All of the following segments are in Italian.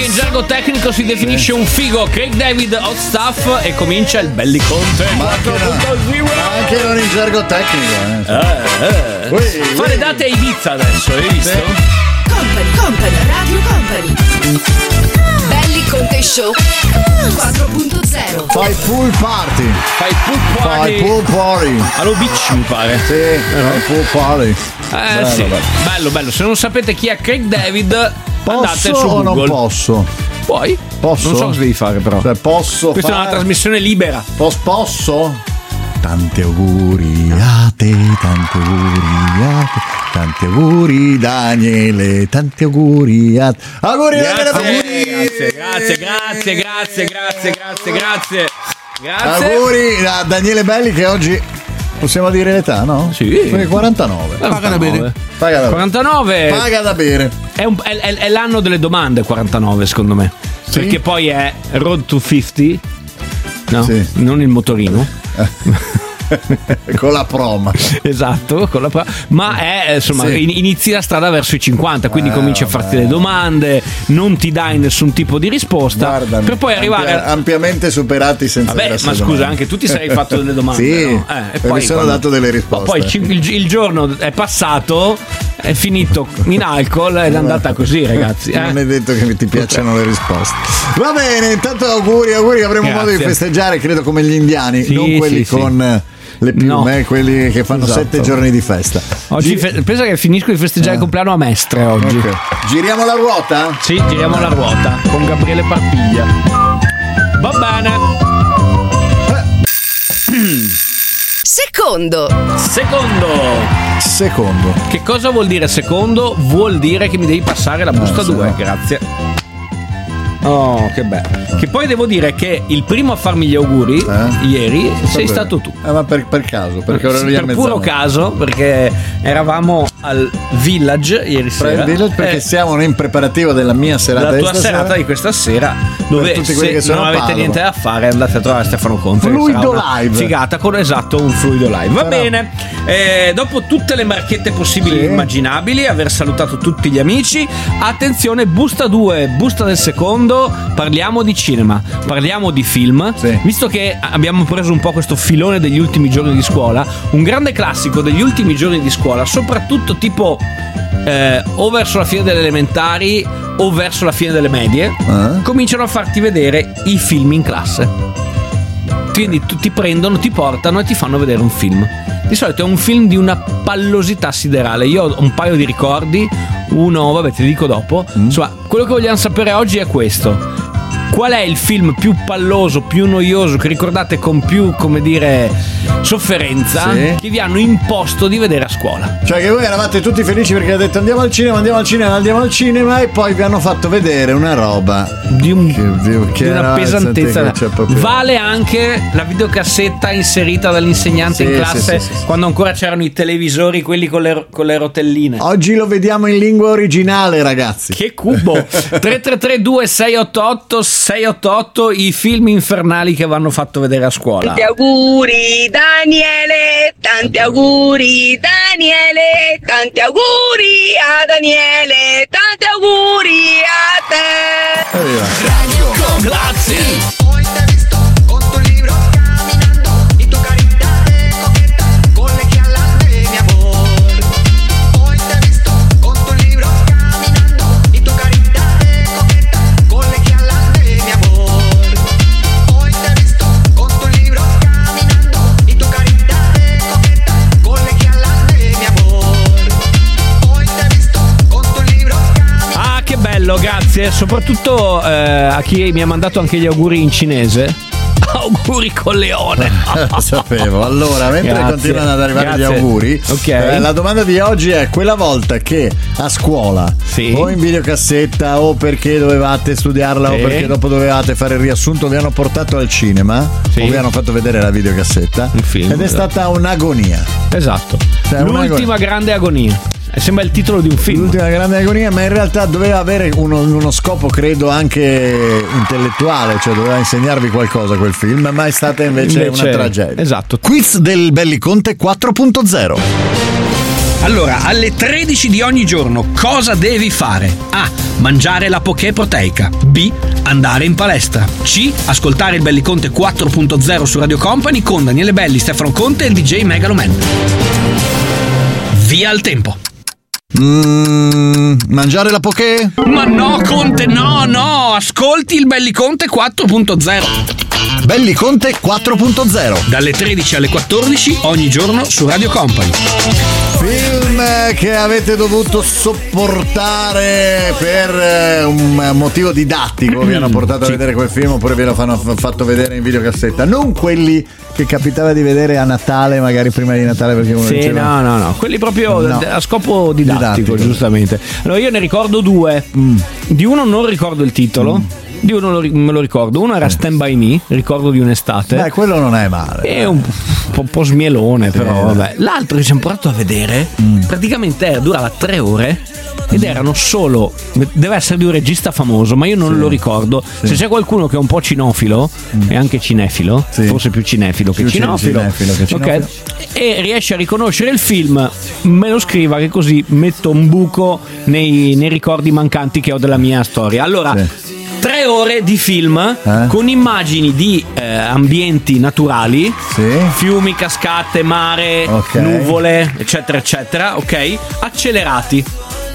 che in gergo tecnico si definisce un figo. Craig David, Hot Stuff, e comincia il Belliconte. Ma anche non in gergo tecnico. Fa le date a Ibiza adesso, hai visto? Company, Radio Company. Belliconte Show 4.0. Fai pool party. Fai pool party. Allo beach mi pare. Sì, fai pool party. Bello, sì. Bello. Se non sapete chi è Craig David, andate Posso su o Google. non posso? Puoi? Posso? Non so cosa devi fare però. Cioè, posso Questa è una trasmissione libera. Posso? Tanti auguri a te, tanti auguri Daniele, tanti auguri a te. Auguri Daniele, grazie. Auguri a Daniele Belli, che oggi possiamo dire l'età, no? Sì. 49. Paga da bere. 49. Paga da bere. È l'anno delle domande 49 secondo me. Sì? Perché poi è Road to 50. No, sì. Non il motorino. Con la prom. Esatto, con la prom. Ma è insomma, sì. inizi la strada verso i 50, quindi cominci a farti le domande, non ti dai nessun tipo di risposta. Guardami, per poi arrivare ampiamente superati senza. Vabbè, ma scusa, domande. Anche tu ti sarei fatto delle domande. Sì, no? e poi mi sono dato delle risposte. Poi il giorno è passato, è finito in alcol ed è andata così, ragazzi. Non è detto che ti piacciono le risposte. Va bene, intanto auguri, avremo modo di festeggiare, credo, come gli indiani, non quelli con le piume, quelli che fanno 7 giorni di festa. Oggi pensa che finisco di festeggiare il compleanno a Mestre oggi. Okay. Giriamo la ruota? Sì, giriamo la ruota con Gabriele Parpiglia. Va bene. Secondo. Che cosa vuol dire secondo? Vuol dire che mi devi passare la busta 2. Grazie. Oh, che bello. Che poi devo dire che il primo a farmi gli auguri ieri sei stato tu. Ma per caso, perché ora per puro caso, perché eravamo al Village ieri sera. Village perché siamo in preparativo della mia serata. La tua serata di questa sera, dove se non avete niente da fare andate a trovare Stefano Conte. Fluido live. Figata con un fluido live. Va bene. Dopo tutte le marchette possibili e immaginabili, aver salutato tutti gli amici, attenzione, busta 2, busta del secondo. Parliamo di cinema, parliamo di film, visto che abbiamo preso un po' questo filone degli ultimi giorni di scuola, un grande classico degli ultimi giorni di scuola, soprattutto tipo o verso la fine delle elementari o verso la fine delle medie, cominciano a farti vedere i film in classe. Quindi ti prendono, ti portano e ti fanno vedere un film. Di solito è un film di una pallosità siderale. Io ho un paio di ricordi. Uno, vabbè, te li dico dopo. Insomma, quello che vogliamo sapere oggi è questo: qual è il film più palloso, più noioso, che ricordate con più, come dire, sofferenza, che vi hanno imposto di vedere a scuola? Cioè che voi eravate tutti felici perché avete detto andiamo al cinema, e poi vi hanno fatto vedere una roba di una pesantezza. Vale anche la videocassetta inserita dall'insegnante in classe quando ancora c'erano i televisori, quelli con le rotelline. Oggi lo vediamo in lingua originale, ragazzi. Che cubo. 333 688 i film infernali che vanno fatto vedere a scuola. Tanti auguri Daniele, tanti auguri Daniele, tanti auguri a Daniele, tanti auguri a te. Grazie. Grazie, soprattutto a chi mi ha mandato anche gli auguri in cinese. Auguri con Leone. Sapevo. Allora, mentre continuano ad arrivare gli auguri, la domanda di oggi è: quella volta che a scuola o in videocassetta o perché dovevate studiarla o perché dopo dovevate fare il riassunto vi hanno portato al cinema o vi hanno fatto vedere la videocassetta, un film, ed è stata un'agonia. Esatto, l'ultima grande agonia. Sembra il titolo di un film. L'ultima grande agonia, ma in realtà doveva avere uno scopo, credo, anche intellettuale, cioè doveva insegnarvi qualcosa quel film, ma è stata invece una tragedia. Esatto. Quiz del Belliconte 4.0. Allora, alle 13 di ogni giorno cosa devi fare? A. Mangiare la Poké proteica. B. Andare in palestra. C. Ascoltare il Belliconte 4.0 su Radio Company con Daniele Belli, Stefano Conte e il DJ Megaloman. Via il tempo. Mangiare la Poké? Ma no, Conte, no, ascolti il Belliconte 4.0. Belliconte 4.0 dalle 13 alle 14 ogni giorno su Radio Company. Film che avete dovuto sopportare per un motivo didattico. Vi hanno portato a vedere quel film oppure ve lo hanno fatto vedere in videocassetta. Non quelli che capitava di vedere a Natale, magari prima di Natale, perché uno diceva no, quelli proprio a scopo didattico, giustamente. Allora io ne ricordo due. Di uno non ricordo il titolo. Di uno me lo ricordo. Uno era Stand By Me, ricordo di un'estate. Quello non è male. È un po' smielone, però vabbè. L'altro che ci hanno portato a vedere praticamente durava 3 ore ed erano solo, deve essere di un regista famoso, ma io non lo ricordo. Se c'è qualcuno che è un po' cinofilo e anche cinefilo, forse più cinefilo che cinofilo, ok, e riesce a riconoscere il film, me lo scriva, che così metto un buco nei ricordi mancanti che ho della mia storia. Allora 3 ore di film con immagini di ambienti naturali, fiumi, cascate, mare, nuvole, eccetera eccetera, ok, accelerati,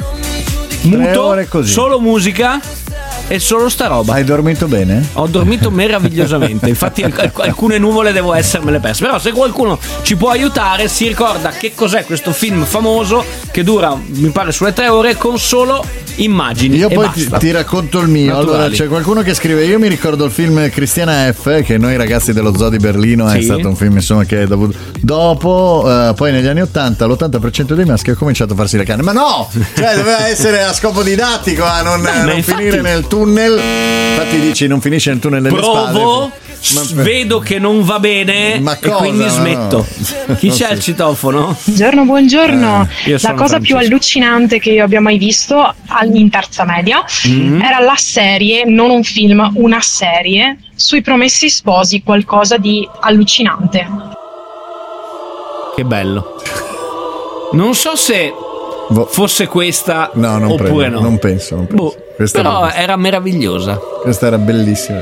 muto, solo musica e solo sta roba. Hai dormito bene? Ho dormito meravigliosamente. Infatti alcune nuvole devo essermele perse. Però se qualcuno ci può aiutare, si ricorda che cos'è questo film famoso che dura, mi pare, sulle 3 ore con solo immagini. Io e poi basta. ti racconto il mio. Naturali. Allora c'è qualcuno che scrive: io mi ricordo il film Cristiana F, che noi ragazzi dello Zoo di Berlino è stato un film insomma che dopo poi negli anni 80 l'80% dei maschi ha cominciato a farsi le canne. Ma no, cioè doveva essere a scopo didattico, a non finire nel tunnel. Infatti dici non finisce nel tunnel delle spade. Vedo che non va bene e quindi smetto. Chi c'è al citofono? Buongiorno. La cosa più allucinante che io abbia mai visto in terza media era la serie, non un film, una serie sui Promessi Sposi, qualcosa di allucinante. Che bello. Non so se fosse questa oppure no. Non penso. Però era meravigliosa. Questa era bellissima.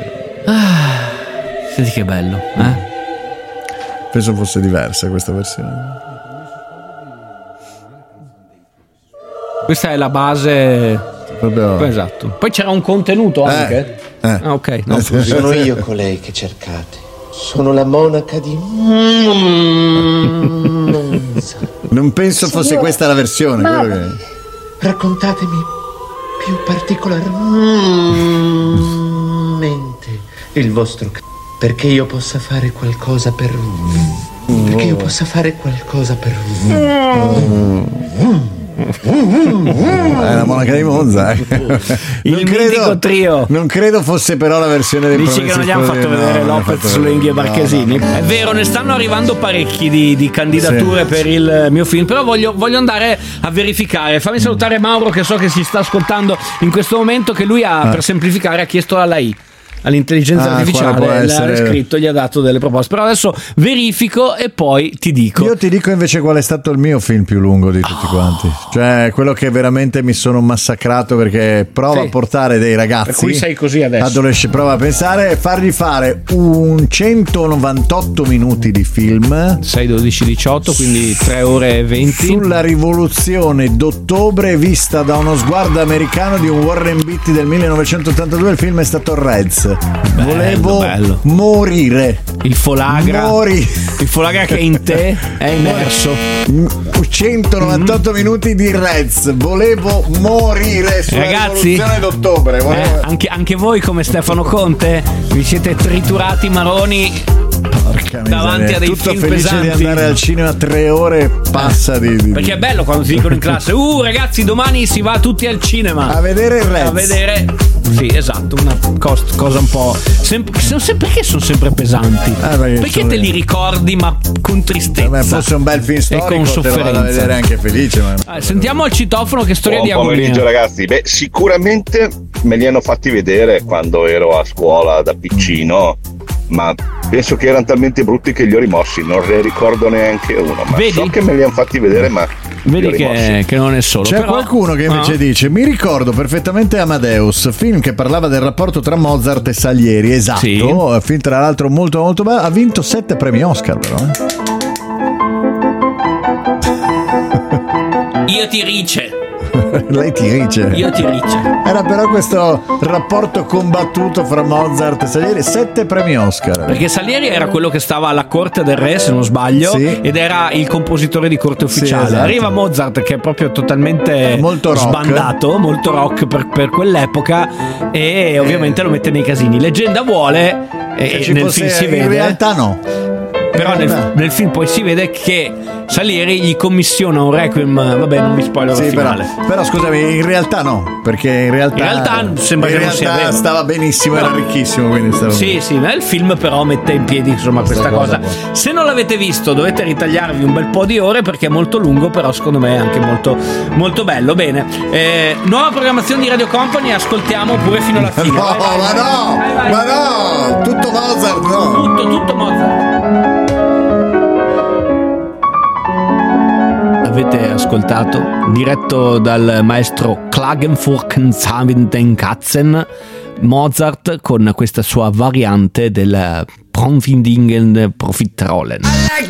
Senti che bello, Penso fosse diversa questa versione. Questa è la base. Proprio. Esatto. Poi c'era un contenuto anche. Ok. No, sono io colei che cercate. Sono la monaca di Non penso fosse questa la versione. Raccontatemi più particolarmente il vostro perché io possa fare qualcosa per perché io possa fare qualcosa per la monaca di Monza. Il mitico trio. Non credo fosse però la versione dei Dici che non gli hanno fatto vedere Lopez, Lenghi e Marchesini? È vero, ne stanno arrivando parecchi di candidature per il mio film, però voglio andare a verificare. Fammi salutare Mauro, che so che si sta ascoltando in questo momento, che lui per semplificare ha chiesto alla I, all'intelligenza artificiale, l'ha scritto, gli ha dato delle proposte. Però adesso verifico e poi ti dico. Io ti dico invece qual è stato il mio film più lungo di tutti quanti. Cioè quello che veramente mi sono massacrato, perché prova a portare dei ragazzi, per cui sei così adesso, adolescenti, prova a pensare e fargli fare un 198 minuti di film, 6, 12, 18, quindi 3 ore e 20, sulla rivoluzione d'ottobre vista da uno sguardo americano di un Warren Beatty del 1982. Il film è stato Reds. Volevo morire. Il folagra che è in te è immerso. 198 minuti di Reds. Volevo morire sulla rivoluzione d'ottobre. Anche voi come Stefano Conte vi siete triturati maroni. Porca davanti a dei tutto film felice pesanti. di andare al cinema 3 ore passa di perché è bello quando ti dicono in classe ragazzi domani si va tutti al cinema a vedere il Reds, a vedere, sì, esatto, una cosa un po' perché sono sempre pesanti, perché te li ricordi ma con tristezza. Fosse un bel film storico e con sofferenza, te lo vado a vedere anche felice, sentiamo al citofono che storia di agonia. Buon pomeriggio ragazzi. Sicuramente me li hanno fatti vedere quando ero a scuola da piccino, ma penso che erano talmente brutti che li ho rimossi, non ne ricordo neanche uno, ma so che me li hanno fatti vedere, ma Vedi che non è solo. C'è qualcuno che invece dice: mi ricordo perfettamente Amadeus, film che parlava del rapporto tra Mozart e Salieri. Esatto, sì. Film tra l'altro molto molto bello. Ha vinto 7 premi Oscar però. Io ti rice. Lei ti dice. Io ti dice. Era però questo rapporto combattuto fra Mozart e Salieri. 7 premi Oscar. Perché Salieri era quello che stava alla corte del re, se non sbaglio, sì. Ed era il compositore di corte ufficiale. Sì, esatto. Arriva Mozart che è proprio totalmente molto sbandato, molto rock per quell'epoca, e ovviamente lo mette nei casini. Leggenda vuole che nel film si vede. In realtà no. Però nel film poi si vede che Salieri gli commissiona un requiem. Vabbè, non vi spoilerò il finale. Però scusami, in realtà no, perché in realtà sembra che non sia vero. Stava benissimo, era ricchissimo, quindi stava sì, nel film però mette in piedi insomma questa cosa. Se non l'avete visto dovete ritagliarvi un bel po' di ore perché è molto lungo, però secondo me è anche molto molto bello. Bene, nuova programmazione di Radio Company, ascoltiamo pure fino alla fine. Ma no, tutto Mozart, no. Tutto Mozart. Avete ascoltato, diretto dal maestro Klagenfurt-Katzen, Mozart con questa sua variante del Profitingen Profiterollen.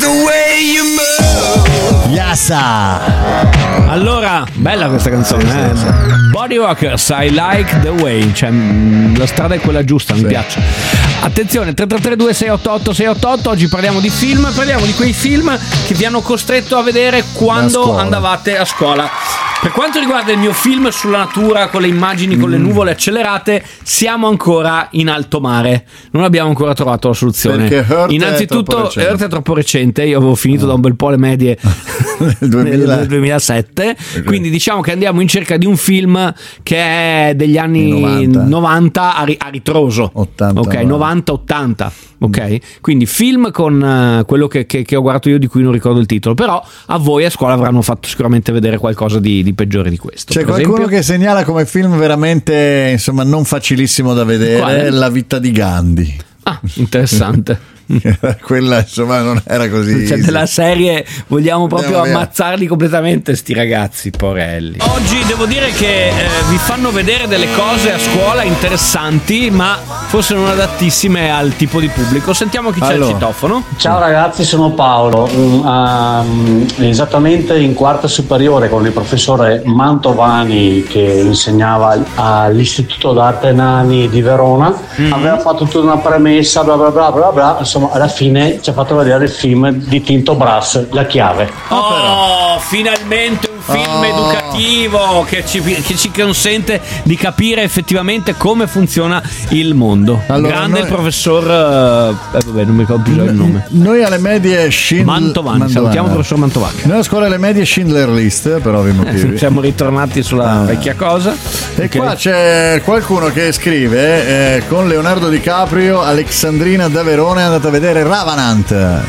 Yassa! Allora, bella questa canzone, Body Rockers, I Like the Way, cioè la strada è quella giusta, mi piace. Attenzione, 333-2688-688, oggi parliamo di film, parliamo di quei film che vi hanno costretto a vedere quando andavate a scuola. Per quanto riguarda il mio film sulla natura, con le immagini, con le nuvole accelerate, siamo ancora in alto mare. Non abbiamo ancora trovato la soluzione. Innanzitutto, Earth è troppo recente. Io avevo finito da un bel po' le medie nel 2007. Quindi diciamo che andiamo in cerca di un film che è degli anni 90 a ritroso. 80, ok, 90-80. Ok, quindi film con quello che ho guardato io, di cui non ricordo il titolo, però a voi a scuola avranno fatto sicuramente vedere qualcosa di peggiore di questo. C'è qualcuno che segnala come film veramente insomma non facilissimo da vedere. Quale? La vita di Gandhi. Ah, interessante. Quella insomma non era così, cioè della serie vogliamo proprio ammazzarli completamente sti ragazzi, porelli. Oggi devo dire che vi fanno vedere delle cose a scuola interessanti, ma forse non adattissime al tipo di pubblico. Sentiamo chi c'è al citofono. Ciao ragazzi, sono Paolo. Esattamente in quarta superiore con il professore Mantovani, che insegnava all'Istituto d'Arte Nani di Verona, aveva fatto tutta una premessa bla bla bla bla bla. Insomma, alla fine ci ha fatto vedere il film di Tinto Brass, La chiave. Finalmente un film educativo che ci consente di capire effettivamente come funziona il mondo. Allora, grande il professor vabbè, non mi ricordo più il nome. Noi alle medie Mantovani. Salutiamo il professor Mantovani. Noi a scuola alle medie Schindler List, per ovvi motivi. Siamo ritornati sulla vecchia cosa. E qua c'è qualcuno che scrive con Leonardo DiCaprio, Alexandrina da Verona è andata a vedere Ravanant.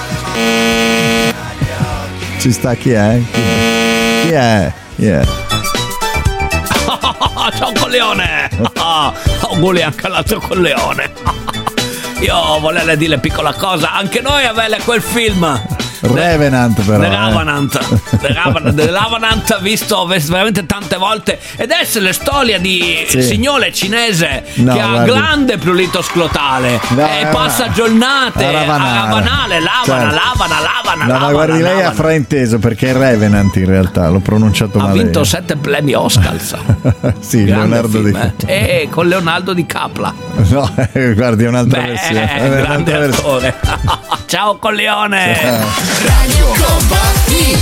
Ci sta, chi è? Chi è? Ciao Colleone. Auguri anche all'altro Colleone. Io volevo dire piccola cosa, anche noi avevamo quel film Revenant, però The Revenant visto veramente tante volte, ed è la storia di signore cinese che ha glande prurito-sclotale e passa giornate a ravanale, lavana. Ma guardi, lei ha frainteso, perché è Revenant in realtà, l'ho pronunciato male. Ha vinto 7 premi Oscar. Sì, Leonardo e con Leonardo Di Capla. No, guardi, è un'altra versione. Grande attore. Ciao Colleone. Radio Company.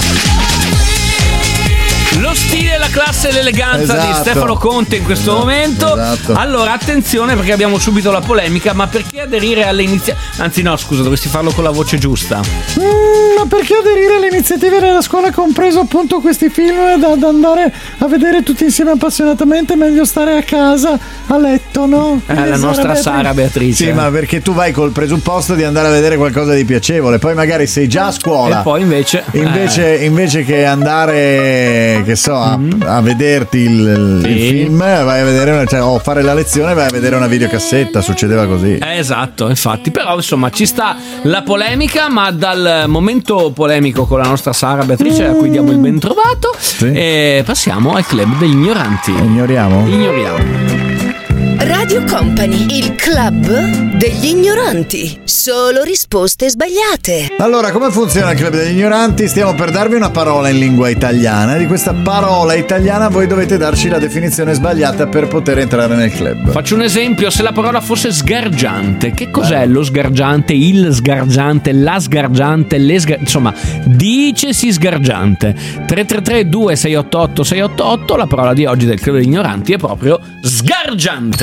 Lo stile, la classe e l'eleganza di Stefano Conte in questo momento. Allora attenzione, perché abbiamo subito la polemica. Ma perché aderire alle iniziative? Anzi no, scusa, dovresti farlo con la voce giusta. Ma perché aderire alle iniziative della scuola, compreso appunto questi film da andare a vedere tutti insieme appassionatamente? Meglio stare a casa a letto, no? La nostra Sara Beatrice. Sì, ma perché tu vai col presupposto di andare a vedere qualcosa di piacevole, poi magari sei già a scuola e poi invece che andare, che so, a a vederti il film, vai a vedere o fare la lezione, vai a vedere una videocassetta, succedeva così. Esatto, infatti, però insomma ci sta la polemica, ma dal momento polemico con la nostra Sara Beatrice, a cui diamo il ben trovato, e passiamo al club degli ignoranti. Ignoriamo. Radio Company, il club degli ignoranti. Solo risposte sbagliate. Allora, come funziona il club degli ignoranti? Stiamo per darvi una parola in lingua italiana. Di questa parola italiana voi dovete darci la definizione sbagliata per poter entrare nel club. Faccio un esempio: se la parola fosse sgargiante, che cos'è lo sgargiante, il sgargiante, la sgargiante, insomma, dicesi sgargiante. 333-2688-688. La parola di oggi del club degli ignoranti è proprio sgargiante.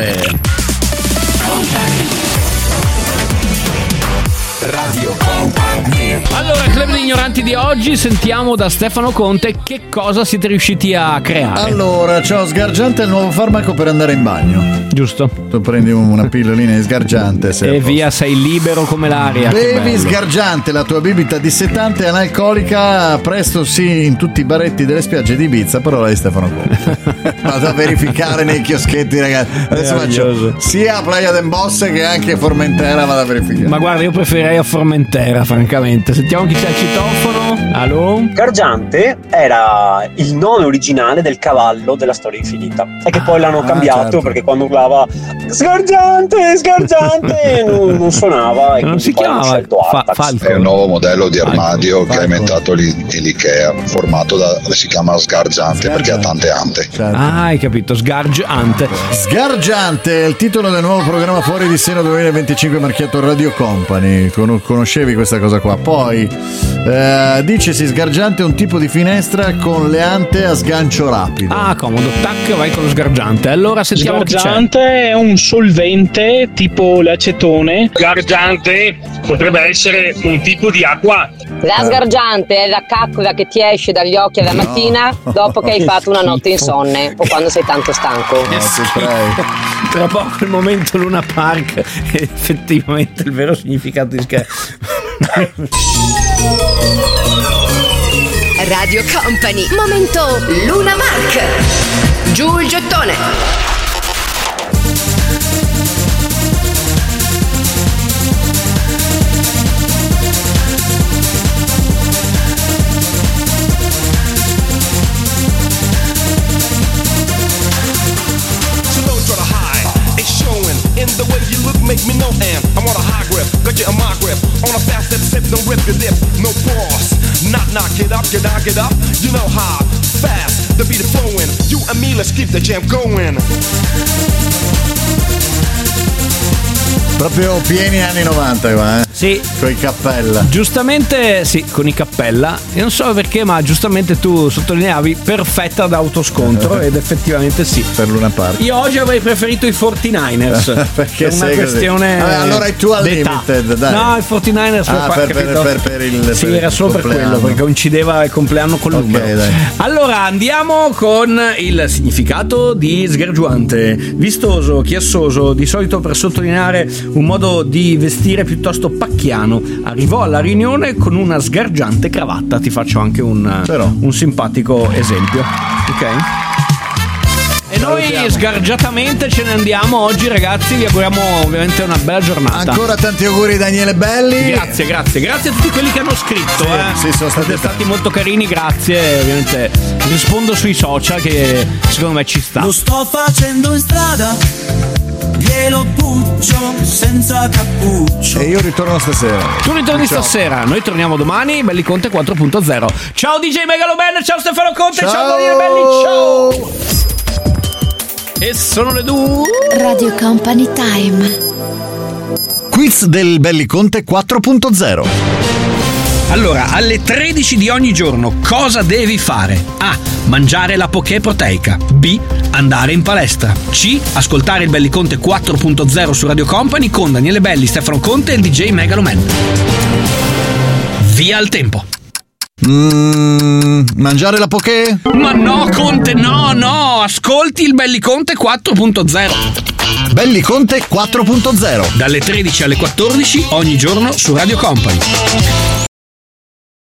Radio Company. Allora, il club degli ignoranti di oggi, sentiamo da Stefano Conte che cosa siete riusciti a creare. Allora, ciao, sgargiante è il nuovo farmaco per andare in bagno. Giusto. Tu prendi una pillolina di sgargiante e via, sei libero come l'aria. Bevi sgargiante, la tua bibita dissettante e analcolica, presto sì in tutti i baretti delle spiagge di Ibiza. Parola di Stefano Conte. Vado a verificare nei chioschetti, ragazzi. Adesso faccio sia Playa del Bosse che anche Formentera, vado a verificare. Ma guarda, io preferirei a Formentera, francamente. Sentiamo chi c'è al citofono. Allo? Gargiante era il nome originale del cavallo della Storia Infinita, e che poi l'hanno cambiato, certo, perché quando urlava sgargiante non suonava, e non si chiamava Falco. È un nuovo modello di armadio che ha inventato l'Ikea, formato si chiama sgargiante perché ha tante ante. Certo. Hai capito, sgargiante. Sgargiante è il titolo del nuovo programma Fuori di Seno 2025 marchiato Radio Company. Conoscevi questa cosa qua? Poi dicesi sgargiante è un tipo di finestra con le ante a sgancio rapido. Ah, comodo, tac, vai con lo sgargiante. Allora sentiamo sgargiante chi c'è. È un solvente tipo l'acetone. Sgargiante potrebbe essere un tipo di acqua. La sgargiante è la caccola che ti esce dagli occhi alla mattina dopo che hai fatto una notte insonne o quando sei tanto stanco. Tra poco il momento Luna Park è effettivamente il vero significato di Radio Company, momento Luna Park. Giù il gettone. In the way you look make me know, and I'm on a high grip, got you in my grip, on a fast step, don't rip your lip, no pause, knock, get up, you know how fast the beat is flowing, you and me, let's keep the jam going. Proprio pieni anni 90 qua, eh? Sì. Con i cappella. Giustamente sì, con i cappella. E non so perché, ma giustamente tu sottolineavi perfetta da autoscontro ed effettivamente sì. Per Luna Park. Io oggi avrei preferito i 49ers. Perché per una questione allora i tuoi Unlimited, dai. No, i 49ers per il sì, era solo per quello, perché coincideva il compleanno col numero. Dai. Allora andiamo con il significato di sgargiante. Vistoso, chiassoso, di solito per sottolineare un modo di vestire piuttosto pacchiano. Arrivò alla riunione con una sgargiante cravatta. Ti faccio anche un simpatico esempio. Ok? E noi sgargiatamente ce ne andiamo oggi, ragazzi. Vi auguriamo ovviamente una bella giornata. Ancora tanti auguri, Daniele Belli. Grazie a tutti quelli che hanno scritto. Sì, sono stati molto carini, grazie. Ovviamente rispondo sui social, che secondo me ci sta. Lo sto facendo in strada, glielo puccio senza cappuccio. E io ritorno stasera. Tu ritorni stasera, noi torniamo domani. Belli Conte 4.0. Ciao DJ Megaloman, ciao Stefano Conte, ciao Daniele Belli, ciao. E sono le 2. Radio Company Time. Quiz del Belli Conte 4.0. Allora, alle 13 di ogni giorno cosa devi fare? A. Mangiare la poké proteica. B. Andare in palestra. C. Ascoltare il Belli Conte 4.0 su Radio Company con Daniele Belli, Stefano Conte e il DJ Megaloman. Via il tempo. Mangiare la poké? Ma no, Conte, no, ascolti il Belli Conte 4.0. Belli Conte 4.0 dalle 13 alle 14 ogni giorno su Radio Company.